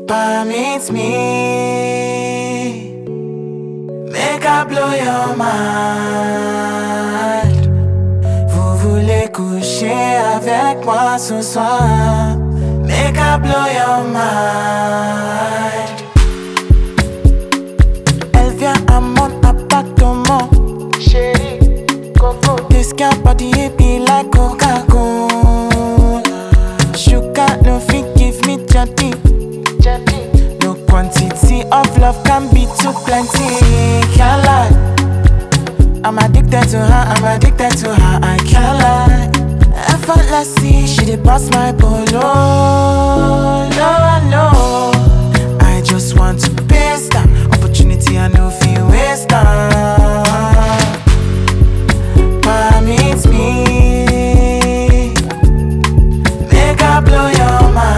Permit me, make I blow your mind. Vous voulez coucher avec moi ce soir? Make I blow your mind. Elle vient à mon appartement. Chérie, Coco. This girl body it be like Coca-Cola. Sugar no fit give me jetty. No quantity of love can be too plenty. Can't lie, I'm addicted to her, I can't lie. Effortlessly, she dey bust my polo. No, I know, I just want to paste that opportunity, I know feel waste time. Permit me, make I blow your mind.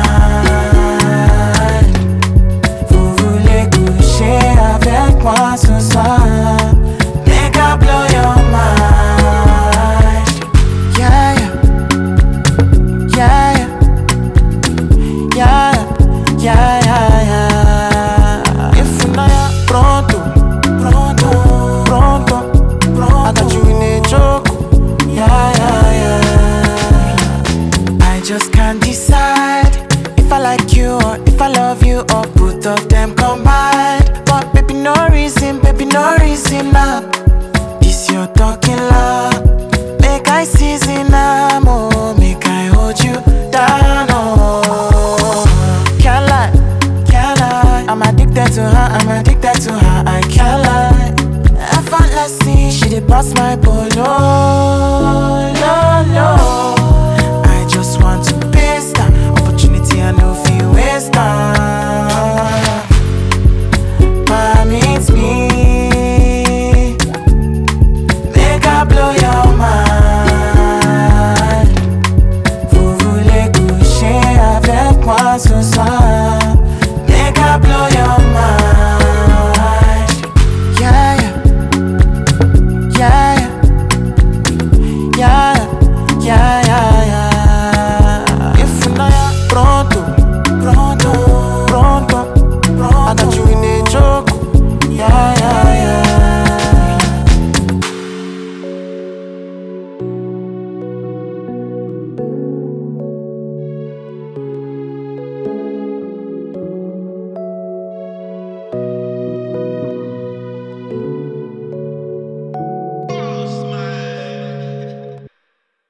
Vous voulez coucher avec moi ce soir? Make I blow your mind. Yeah, yeah, yeah, yeah, yeah, yeah. If you're not pronto, pronto, pronto, pronto, I got you in a choke. Yeah, yeah, yeah. I just can't decide if I like you or if I love you or both of them combined. But baby, no reason now. This your talking loud. Make I season now, oh, make I hold you down, oh. Can't lie, I'm addicted to her, I can't lie. Effortlessly, she dey bust my polo.